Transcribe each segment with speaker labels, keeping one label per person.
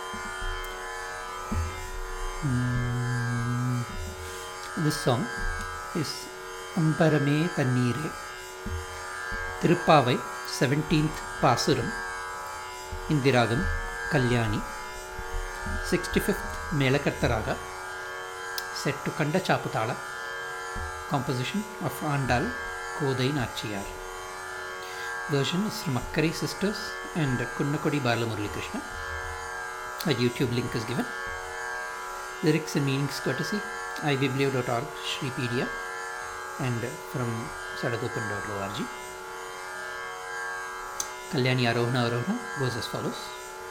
Speaker 1: This song is Amparame Tannire, Tirupavai, 17th Pasuram, Indiragam, Kalyani, 65th Melakartaraga, set to Kanda Chaputala, composition of Andal Kodai Nachiyar. Version is from Akkari Sisters and Kunnakodi Balamurali Krishna. A YouTube link is given. Lyrics and meanings courtesy iBiblio.org, Shripedia, and from sadagopan.org. Kalyani Arohana goes as follows.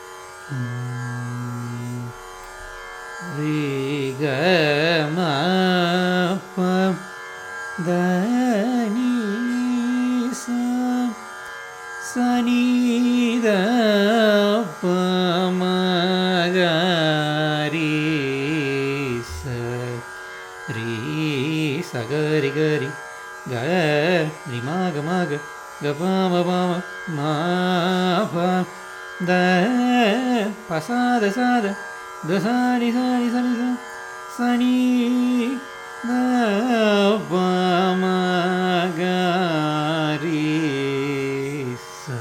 Speaker 1: Re ga ma pa da ni sa sa ni da pa ma ga re sa re sa ga re ga re ma ga pa ma pa da pa sa da da sa ni sa ni da pa ma ga re sa.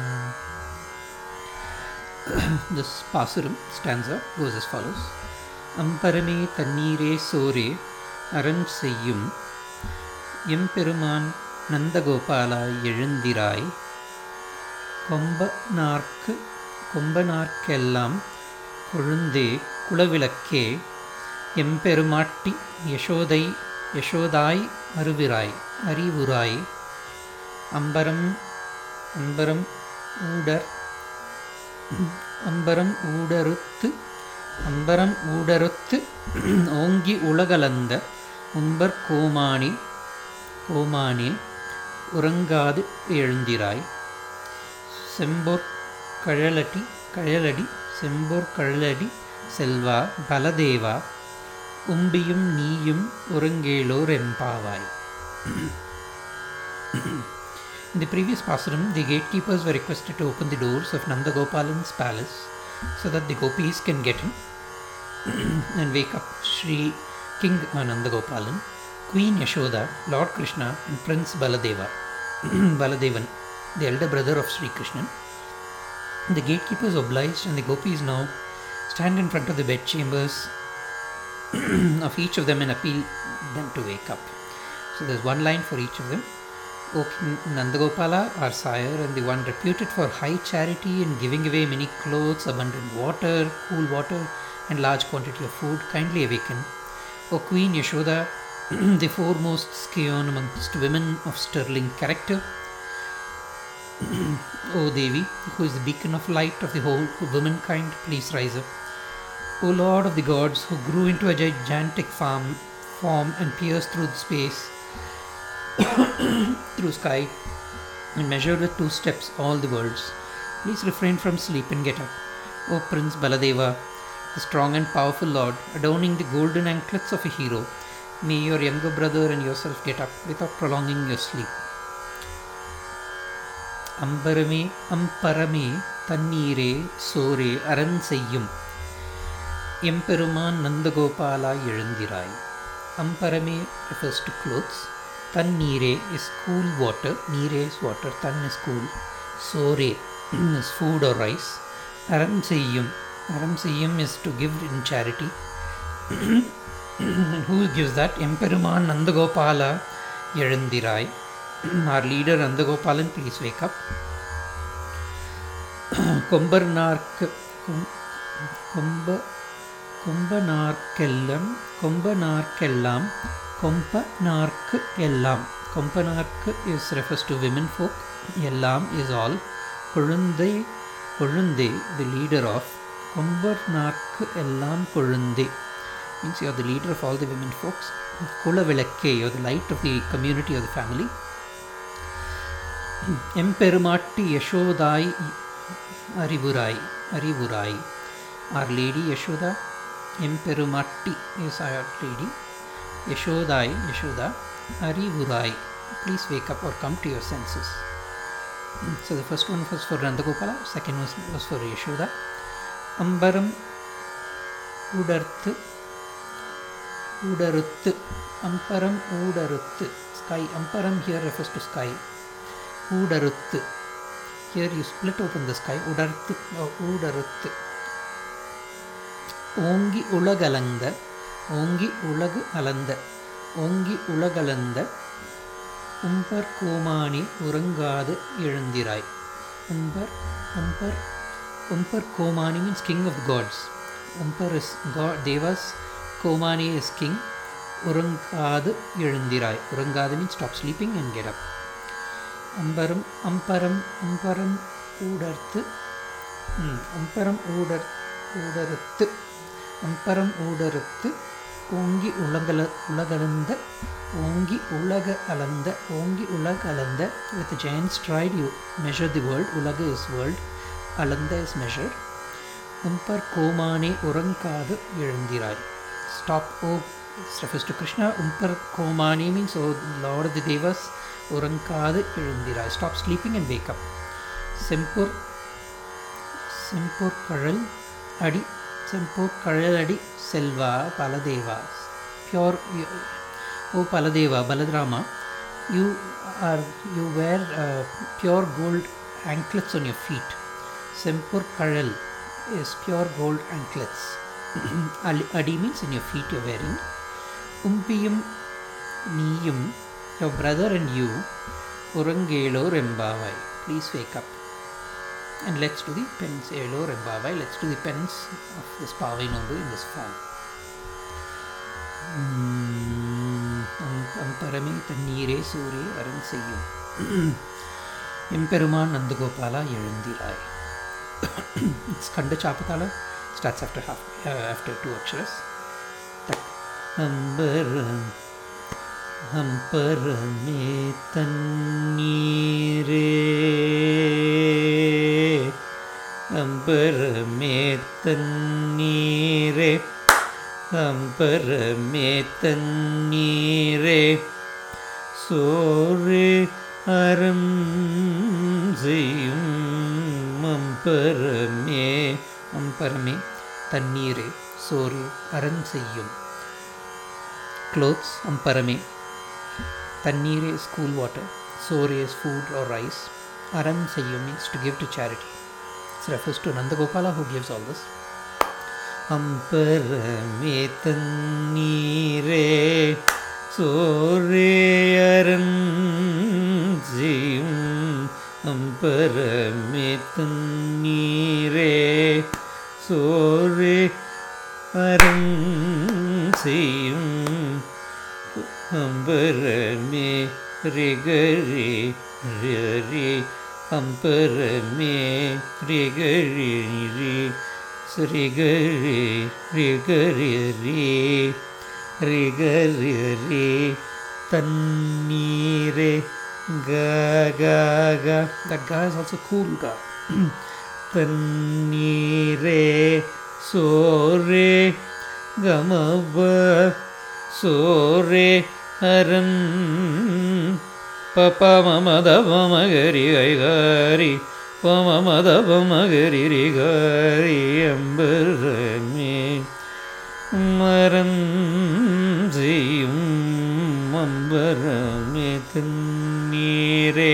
Speaker 1: This Pasuram stanza goes as follows. Amparame Tannire Sore Aran Seyyum Emperuman Nandagopala Ezhundirai Kombanarkkellam Kolunde Kulavilakke Emperumatti Yeshodai Arivurai Ambaram Udaruttu Ongi Ulagalanda Umbar Komane Urangadu Ezhundirai Sembor Kazhaladi Sembor Kazhaladi Selva Baladeva Umbiyum Niyum Urangelor Empavai. In the previous Pasuram, the gatekeepers were requested to open the doors of Nandagopalan's palace so that the gopis can get in and wake up Sri King Nandagopalan, Queen Yashoda, Lord Krishna, and Prince Baladevan, the elder brother of Sri Krishnan. The gatekeepers obliged, and the gopis now stand in front of the bedchambers of each of them and appeal them to wake up. So there's one line for each of them. O King Nandagopala, our sire, and the one reputed for high charity and giving away many clothes, abundant water, cool water, and large quantity of food, kindly awaken. O Queen Yashoda, the foremost scion amongst women of sterling character. O Devi, who is the beacon of light of the whole womankind, please rise up. O Lord of the gods, who grew into a gigantic form and pierced through space, through sky, and measured with 2 steps all the worlds, please refrain from sleep and get up. O Prince Baladeva, the strong and powerful Lord, adorning the golden anklets of a hero, may your younger brother and yourself get up without prolonging your sleep. Amparame Tannire Sore Aran Seyyum Emperuman Nandagopala Ezhundirai. Amparame refers to clothes. Tannire is cool water. Nire is water. Tann is cool. Sore is food or rice. Aran Seyyum is to give in charity. And who gives that? Emperuman Nandagopala Ezhundirai. Our leader Nandagopalan, please wake up. Kombanark refers to women folk. Ellam is all. Kolunde, the leader of Kombanark Ellam Kolunde, means you are the leader of all the women folks. Kulavilakke, you are the light of the community or the family. Emperumatti Yeshodai Arivurai, our lady Yashoda. Emperumatti is our lady. Yeshoda, Arivurai, please wake up or come to your senses. So the first one was for Nandagopala, second was for Yashoda. அம்பரம் உடர்த்து ஊடறுத்து. அம்பரம் ஊடறுத்து. Sky. Amparam here refers to sky. ஊடறுத்து. Here you split open the sky. உடர்த்து. ஊடறுத்து. ஓங்கி உலகளந்த. ஓங்கி உலகு அளந்த. ஓங்கி உலகளந்த. உம்பர் கோமானி உறங்காது எழுந்திராய். Umpar Komani means king of the gods. Umpar is god, Devas. Komani is king. Urangadu எழுந்திராய். Urangadu means stop sleeping and get up. Amparam ஊடர்த்து. Amparam ஊடறுத்து. Amparam ஊடறுத்து. ஓங்கி உலகளந்த. ஓங்கி உலக அளந்த. ஓங்கி உலக அளந்த. With a giant stride you measure the world. Ulaga is world. Alanda is measured. Umpar Komane Urankadu எழுந்திராய். Stop, oh, this refers to Krishna. Umpar Komane means, oh Lord of the Devas, Urankadu எழுந்திராய். Stop sleeping and wake up. Sempur Karal Adi. Sempur Karal Adi Selva Paladeva. Pure, oh Paladeva, Baladrama, you wear pure gold anklets on your feet. Sempur Karal is pure gold anklets. Adi means in your feet you're wearing. Umpiyum Niyum, your brother and you, Urangelo Rembavai. Please wake up. And let's do the penance. Elo Rembavai. Let's do the penance of this Pavai Nobu in this form. Amparame Tannire Sure Aran Seyyum. Imperuman Nandagopala எழுந்திராய். Skanda Chapatala starts after 2 aksharas. Amparame Tannire. Amparame Tannire. Amparame Tannire. Sore Aram Seyyum. Amparame Tannire. Sore Aran Seyyum. Clothes. Amparame. Tannire is cool water. Sore is food or rice. Aran Seyyum means to give to charity. This refers to Nandagopala who gives all this. Amparame Tannire. Sore Aran Seyyum. Amparame Tannire. Sore Aran Seyyum. Amparame Rigari Riri. Amparame Rigari Rigari Rigari Tannire. Ga. That ga is also cool ga. Tannire. Sore Gamava. Sore Aran. Papa Mamadava Magari Gari. Pamamadava Magari Gari. Amparame Maran Seyyum. Amparame Tannire.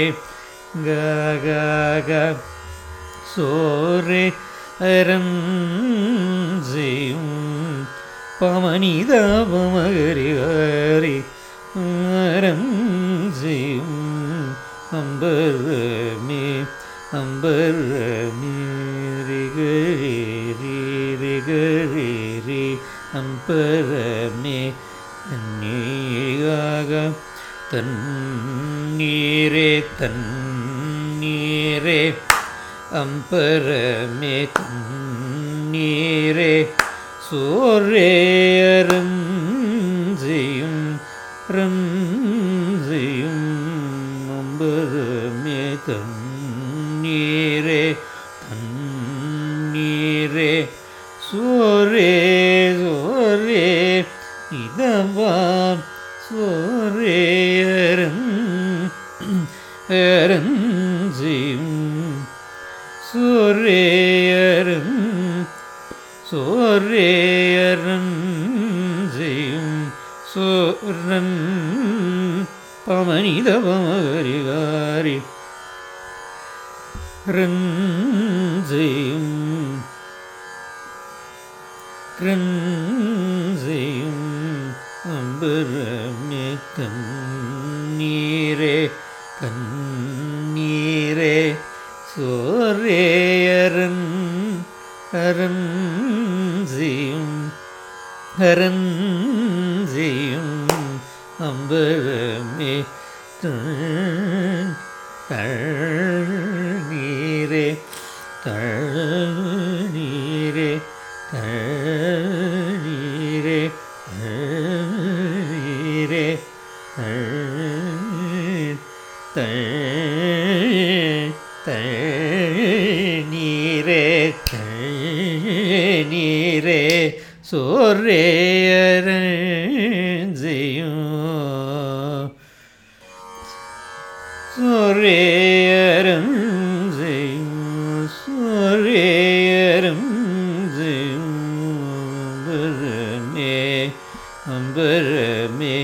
Speaker 1: Ga. Sore Aran Seyyum. Pamanidava Magari Gari. Aran Seyyum. Amparame Rigari. Amparame Tannire. Tannire. Amparame Tannire. Sore Aran Seyyum. Amparame Tannire. Sore Idava. Sore Aran Seyyum. Sore Aran சோரேயரன் செய்யும் சோரன் பமனித பமகரிகாரி ரஞ்செய்யும் ரஞ்செய்யும் அம்பரமே கண்ணீரே கண்ணீரே சோரேயரன் அரஞ்செய்யும் அரஞ்செய்யும் அம்பரமே தண்ணீரே தண்ணீரே தண்ணீரே தண்ணீரே தண்ணீரே தண்ணீரே சோரேயரஞ்செய்யும் சோரேயரஞ்செய்யும் சோரேயரஞ்செய்யும் அம்பரமே அம்பரமே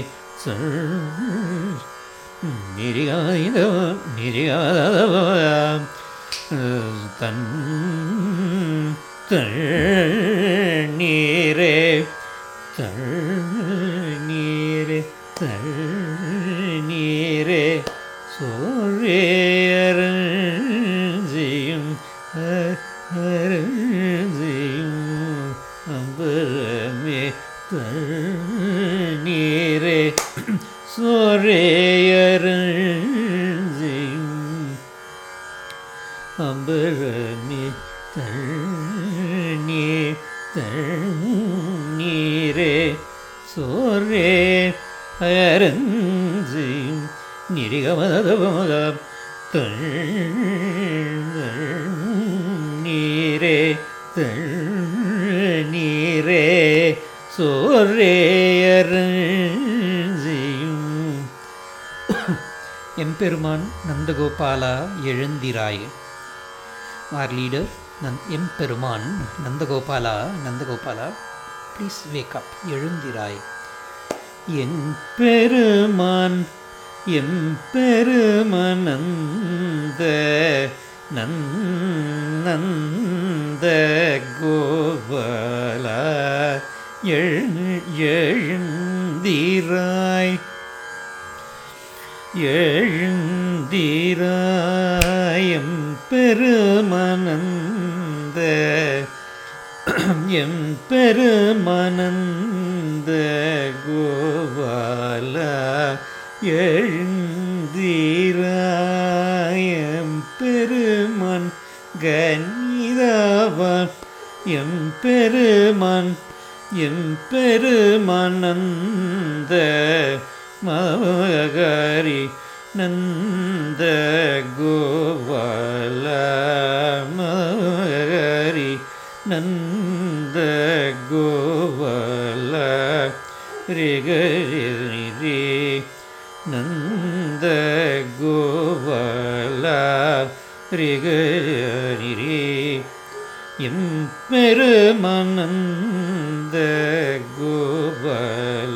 Speaker 1: நிரிகாத நிரிகாத தன் தண்ணீரே தண்ணீரே தண்ணீரே சோரேயரஞ்செய்யும் அரஞ்செய்யும் அம்பரமே தண்ணீரே சோரேயரஞ்செய்யும் அம்பரமே தண்ணீர் தண்ணீரே சோரேயரஞ்செய்யும் நிரிகமதபமத தண்ணீரே தண்ணீரே சோரேயரஞ்செய்யும் எம்பெருமான் நந்தகோபாலா எழுந்திராய். Our leader எம்பெருமான் நந்தகோபாலா நந்தகோபாலா ப்ளீஸ் வேக் அப், எழுந்திராய். எம்பெருமான் எம்பெருமான் நந்த கோபாலா எழுந்திராய் எழுந்திராய். எம்பெருமானந்த எம்பெருமானந்த கோபாலா எழுந்திராய். எம்பெருமான் கனிதவான் எம்பெருமான் எம்பெருமானந்த மகரி நந்த கோபால மகரி நந்த கோபால ரிகரி நந்த கோபால ரிகரி எம்பெருமானந்த கோபால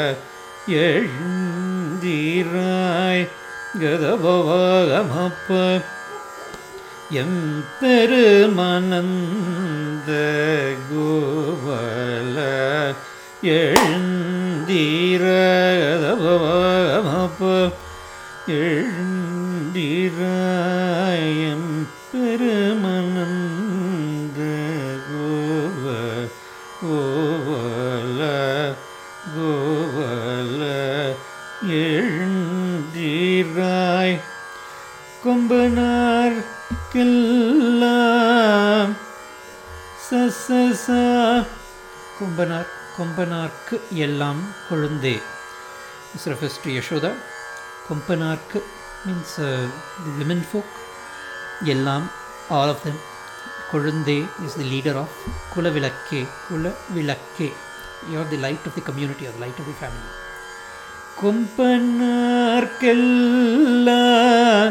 Speaker 1: எழுந்திராய். கதபவகமப்ப எம்பெருமானந்த கோபால எழுந்திராய். கதபவகமப்ப எழுந்திராய். எம்பெருமானந்த கோபால கோபால எழுந்திராய். கொம்பனார் கெல்லாம் சசசா கொம்பனார் கொம்பனார்க்கு எல்லாம் கொழுந்தே. This refers to Yashoda. கொம்பனார்க்கு means the women folk. எல்லாம், all of them. கொழுந்தே is the leader of Kulavilakke. Kulavilakke. You are the light of the community, or the light of the family. கொம்பனார்க்கெல்லாம்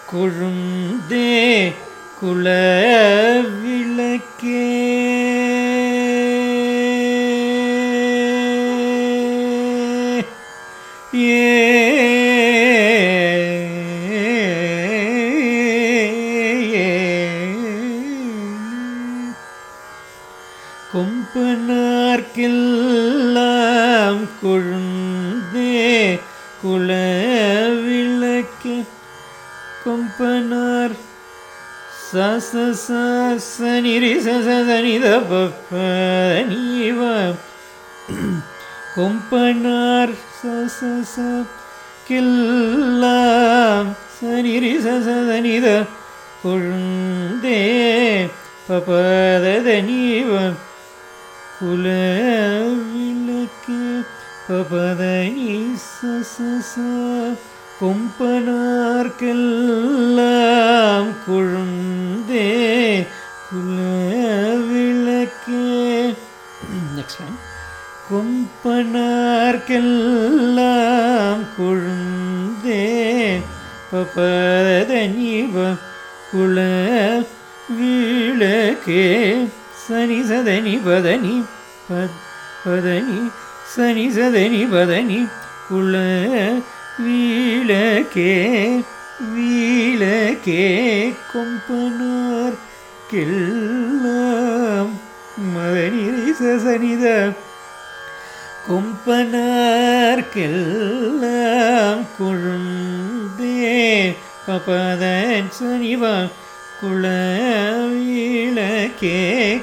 Speaker 1: கொழுந்தே குலவிளக்கே. கொம்பனார்க்கெல்லாம் கொழுந்தே குலவிளக்கு கொம்பனார் சசனிரி சசனித பப்பனீவ கொம்பனார் கில்லாம் சனிரி சசனித கொழுந்தே பபதனீவ குலவிளக்கு பபதனி சச கொம்பனார்க்கெல்லாம் கொழுந்தே குலவிளக்கு. Next line. கொம்பனார்க்கெல்லாம் கொழுந்தே பபதனிவ குலவிளக்கே சனி சதனி பதனி பதனி சனி சதனி பதனி குல வீளக்கே வீளக்கே கொம்பனார்க்கெல்லாம் மதனி சனித கொம்பனார்க்கெல்லாம் கொழுந்தே பபதன் சனிவ குலவிளக்கே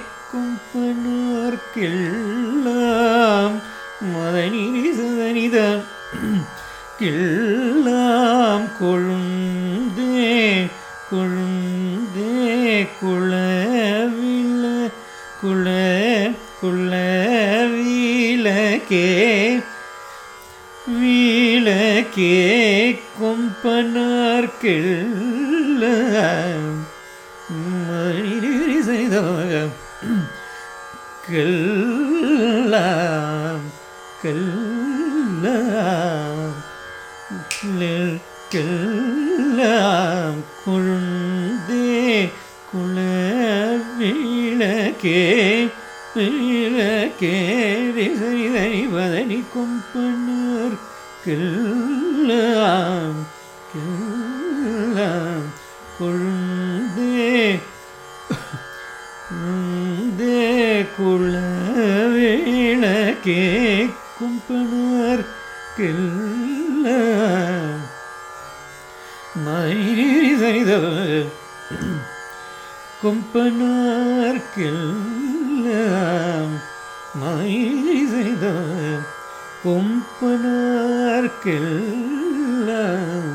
Speaker 1: கொம்பனார்க்கெல்லாம் மதனி சதனித கில்லாம் கொழுந்தே கொழுந்தே குலவிள குல குலவிளக்கே வீளக்கே கொம்பனார்க்கெல்லாம் கெல்லாம் கெல்லாம் கெல்லாம் கொழுந்தே குலவிளக்கே விளக்கே ரிசரிதனி பதனி கொம்பனார்க்கெல்லாம் கெல்லாம் கொழுந்தே குலவிளக்கே கொம்பனார்க்கெல்லாம் மயிரிசரித கொம்பனார்க்கெல்லாம் மயிரிசரித கொம்பனார்க்கெல்லாம்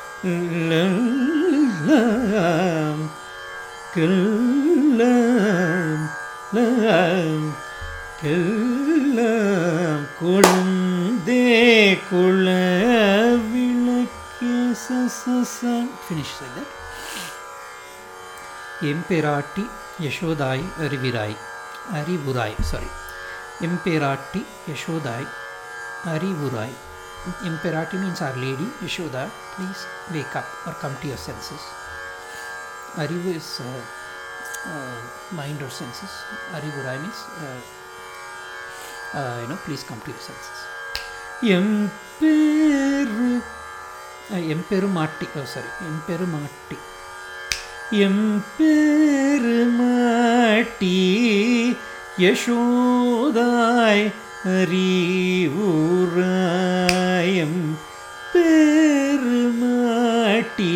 Speaker 1: கெல்லாம் கெல்லாம் கொழுந்தே குலவிளக்கே சச. Finish like that. எம்பெராட்டி யசோதாய் அறிவுராய் sorry எம்பெராட்டி யசோதாய் அறிவுராய். Emperati means Our Lady Yashoda, please wake up or come to your senses. Arivu is mind or senses. Arivurai means please come to your senses. Emperumatti எம்பெருமாட்டி யசோதாய் அறிவுராயம் பெருமாட்டி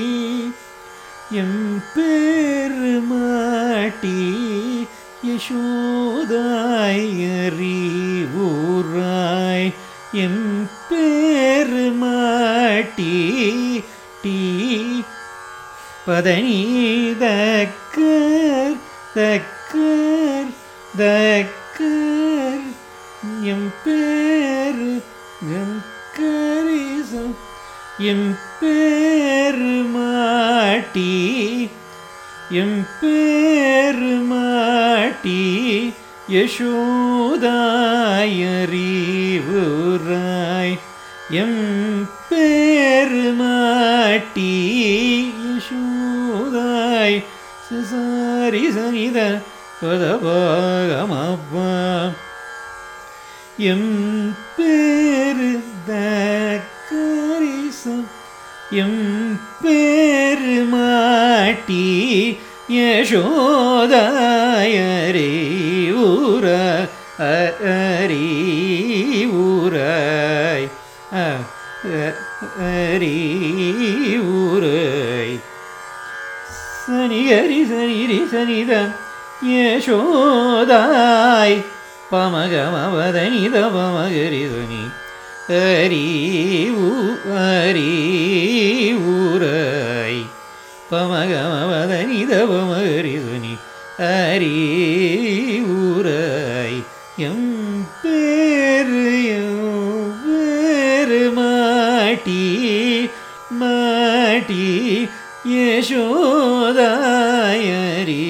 Speaker 1: எம்பெருமாட்டி யசோதாய் அறிவுராய் எம்பெருமாட்டி டி பதனி தக்கர் தக்கர் தக்கர் எம்பேரு கரிசம் எம்பெருமாட்டி எம்பெருமாட்டி யசோதாய் அறிவுராய் எம்பெருமாட்டி யசோதாய் சசாரி சனித பதபாகமப்பா எம்பெரு எம்பெருமாட்டி யசோதாயரே ஊர அறிவுரை அறிவுரை சனிகரி சனிரி சனிதம் யசோதாய் பமகமவதனித பமகரி சனி அறிவுரை பமகமவதனித பமகரி சனி அறிவுரை எம்பெருமாட்டி மாட்டி யசோதாயரி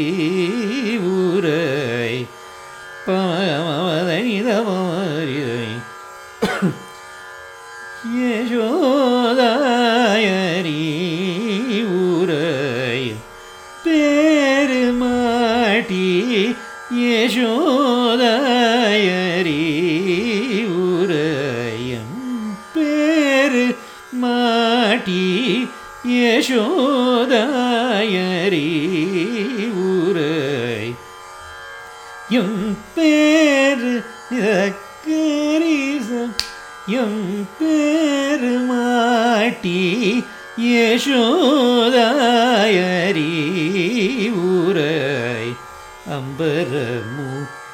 Speaker 1: ஊரை பமகமவதனித பமகரி யசோதாயரி ஊரை பெருமாட்டி யசோதாயரி ஊரையம் பெருமாட்டி யசோதாயரி ஊரை எம் பேரு எம் பெருமாட்டி யசோதாயரி ஊரை அம்பரமு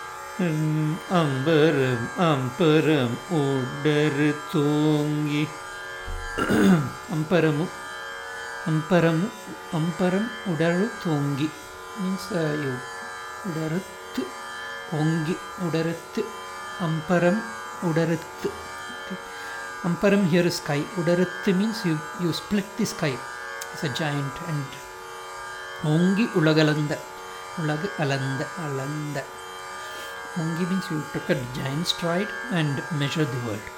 Speaker 1: அம்பரம் அம்பரம் உடரு தூங்கி அம்பரமு அம்பரமு அம்பரம் உடரு தூங்கி மீன்ஸ் உடருத்து ஓங்கி உடருத்து அம்பரம் உடருத்து. Amparam here is sky. Udarathu means you split the sky as a giant. And Ongi ulagalanda. Ulag alanda alanda. Ongi means you took a giant stride and measured the world.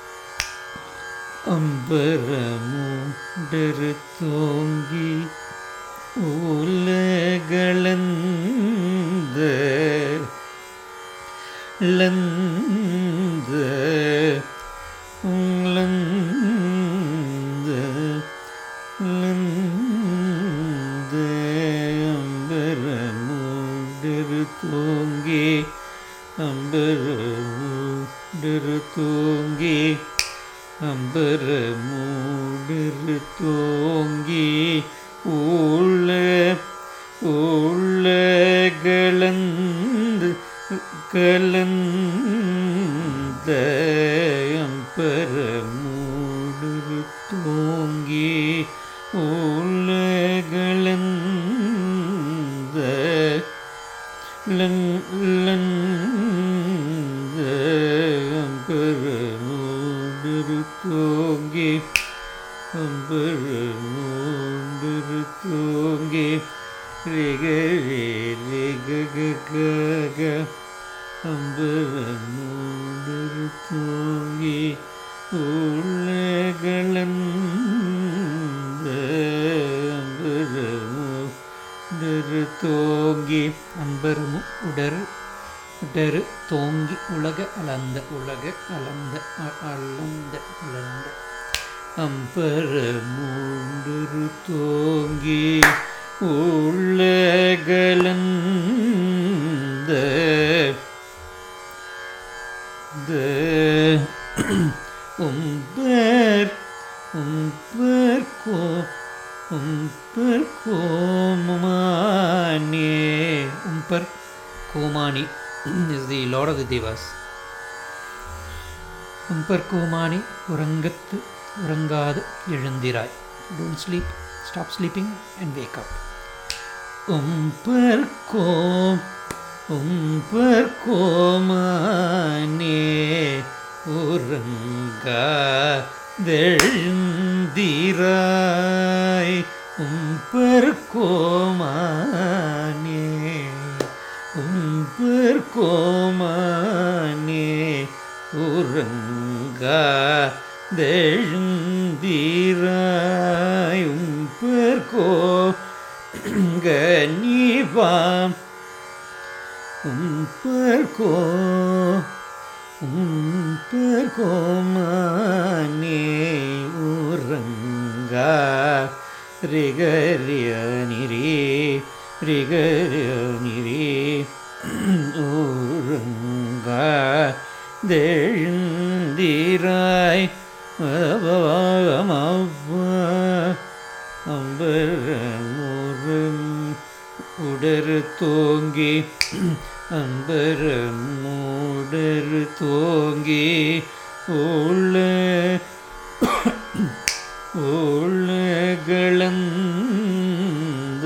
Speaker 1: Ambaramu daruthongi ulagalanda landa லந்த லந்த அம்பரமுடரு தூங்கி அம்பரமுடரு தூங்கி அம்பரமுடரு தூங்கி கலந்து கலந்த அம்பரமுடரு தூங்கி கலந்த லந்த அம்பரமுடரு தூங்கி அம்பரமுடரு தூங்கி ரிகரே ரிகக அம்பரமுடரு தூங்கி கலந்த அம்பரமுடரு தூங்கி அம்பரமு உடரு உடரு தோங்கி உலக அளந்த அளந்த அம்பரமுடரு தோங்கி கலந்த உம்பர் கோமானி is the Lord of the Devas. உம்பர் கோமானி உறங்காது எழுந்திராய். Don't sleep, stop sleeping and wake up. உம்பர் கோமானே உறங்காதெழுந்திராய். உம்பர் கோமானே உறங்காதெழுந்திராய். உம்பர் கனிவாம் உம்பர் கோமானே உறங்காதெழுந்திராய். ரிகரிய நிரி ரிகரி ஊருங்கெழுந்திராய் அம்பரமுறும் உடறு தோங்கி அம்பரமுடறு தோங்கி உலகளந்த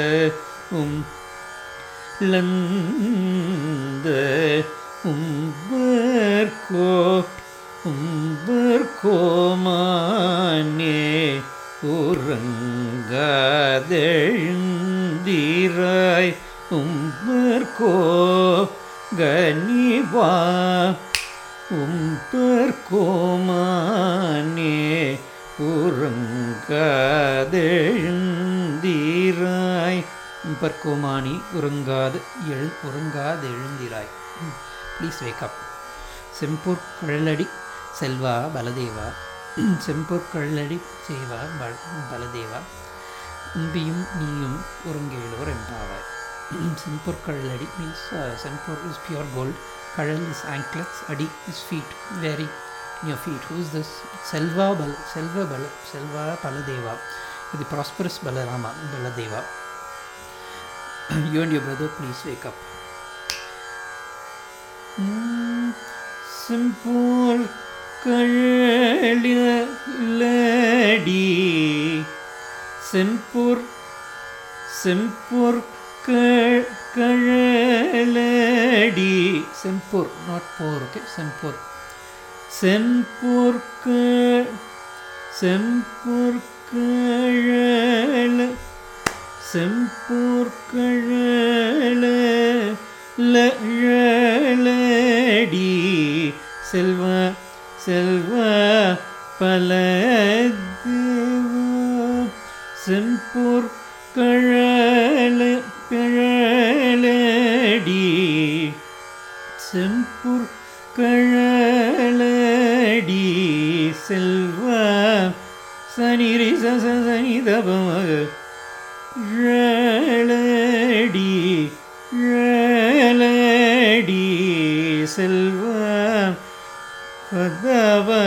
Speaker 1: லந்த உம்பர்கோமானே உறங்காதெழுந்திராய் உம்பர்கோ கனிவா உம்பர்கோமானே உறங்காதெழுந்திராய் உம்பர்கோமானி உறங்காதெழுந்திராய். Please wake up. செம்பூர் கழலடி செல்வா பலதேவா செம்பூர் கழலடி சேவா பலதேவா உம்பியும் நீயும் உறங்கேலோர் எம்பாவாய். Chembur கழலடி means Sempur is pure gold, Kazhal is anklets, Adi is feet, wearing in your feet. Who is this? Selva Baladeva, the prosperous Balarama Baladeva. You and your brother, please wake up. Sempur Kazhaladi Sempur Kazhaladi Sempur, not poor, okay? Sempur Kazhaladi Selva Paladeva Sempur Kazhaladi Sempur Kazhaladi Selva Saniri Sasani Dabamaga Kazhaladi Selva Padava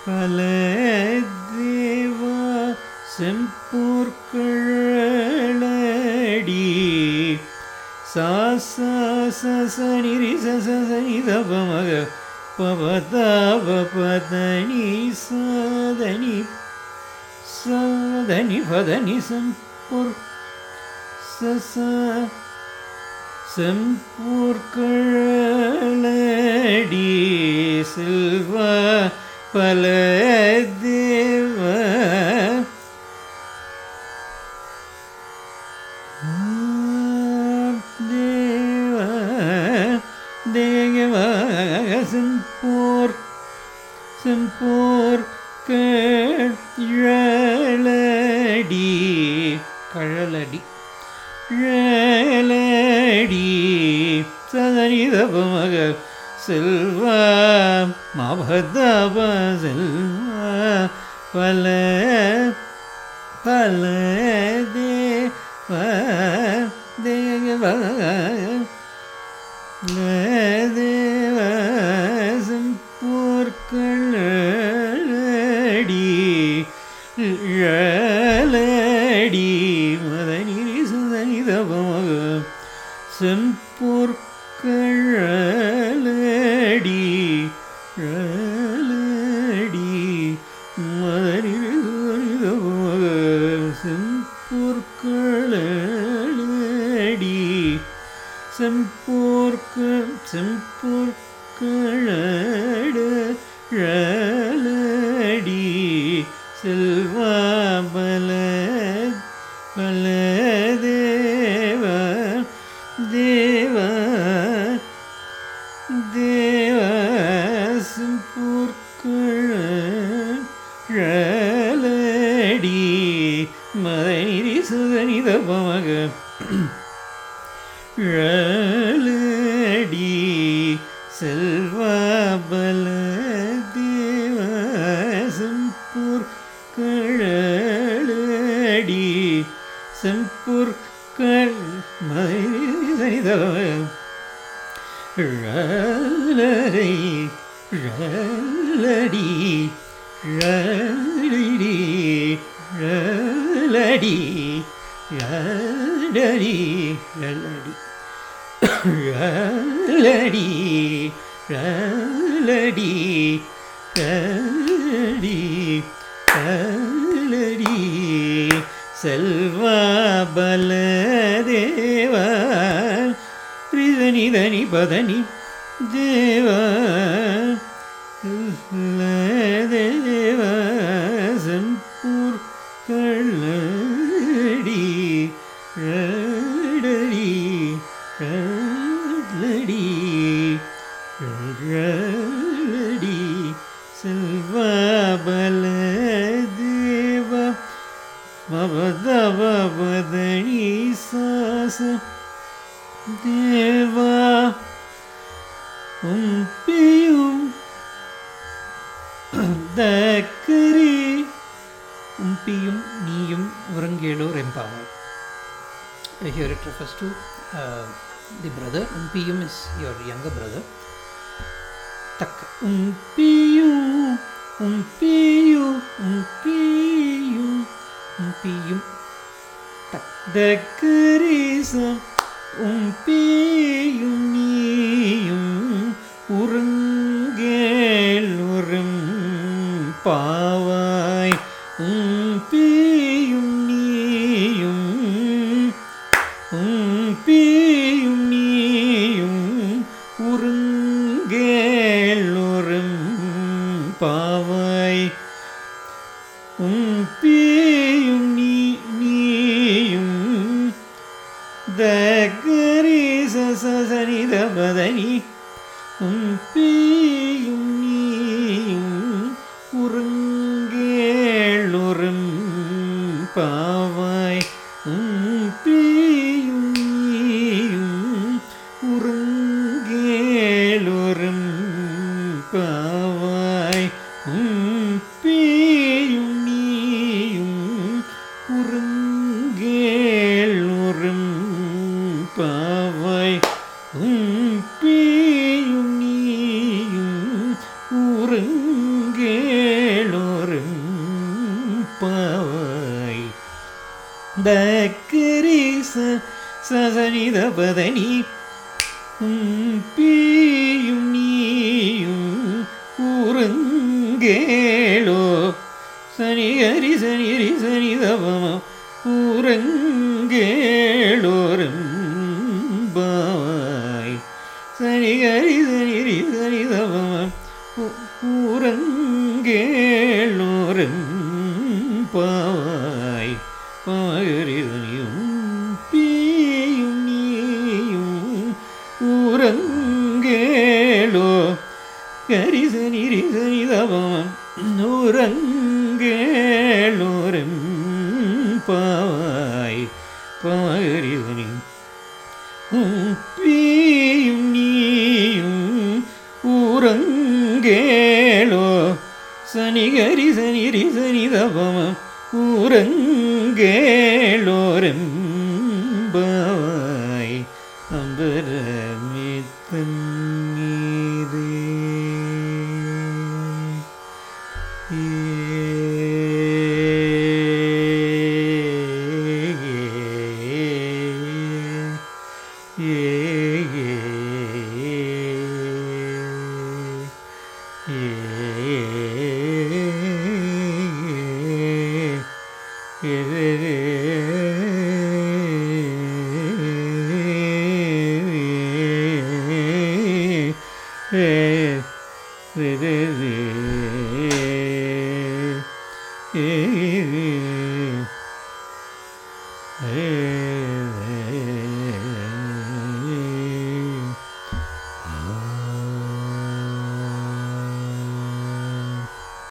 Speaker 1: Paladeva Sempur Kazhaladi Sasa Saniri Sasani Dabamaga Pavadava Padani Sadani Padani Sempur Sasa Sempur Kazhaladi Selva Paladeva Deva Sempur Kazhaladi Kazhaladi Sadani Dabamaga Selva Mabhadava Selva Paladeva Deva Sempur Kazhaladi Madani Sadani Dabamaga Sempur Kazhaladi Madani Sadani Dabamaga Sempur Kazhaladi Sempur Kazhaladi Selva Baladeva Deva Sempur Kazhaladi Madani Sadani Dabamaga Kazhaladi Selva Baladeva Sempur Kazhaladi ரலரி ரலடி ரலடி ரலடி ரலடி ரலடி ரலடி ரலடி ரலடி ரலடி Selva Baladeva ரிதனி தனி பதனி தேவா தேவா செம்பூர் கள்ளடி ரடடி ரலடி ரலடி செல்வா பலதேவா பவதவதனி சாச தேவா உம்பியும் தக்கரி உம்பியும் நீயும் உறங்கேளோர் எம்பாவாய். Here it refers to the brother. Umpiyum is your younger brother. Tak umpiyum umpiyum umpiyum umpiyum tak dakkarisam உம்பியும் நீயும் உறங்கேளுறும் பாவாய். உம்பியும் நீயும் உம்பியும் நீயும் உறங்கேளுறும் பாவாய். உம்பியும் நீயும் தக்கரி சசனித பதனி உம்பியும் நீயும் உறங்கேளுறும் பாவாய். உம்பியும் நீயும் உறங்கேளுறும் பாவாய். உம்பியும் நீயும் உறங்கேளுறும் பாவாய். உம்பியும் நீயும் உறங்கேளுறும் பாவாய். தக்கரி சசனித பதனி உம்பியும் நீயும் உறங்கேளோ சனிகரி சனிரி சனிதபம உறங்கேளோரும் பாவாய். சனிகரி சனிரி சனிதபம உறங்கேளோரும் பாவாய். பாகரிதனியும் பீயும் நீயும் உறங்கேளோ கரிசனிரி சனிதபம உறங்கேளோரும் பாவாய். பாகரிதனி உம்பியும் நீயும் உறங்கேளோ சனிகரி சனிரி சனிதபம உறங்கேளோரும் பாவாய். அம்பரமித்தன் மீதே Hey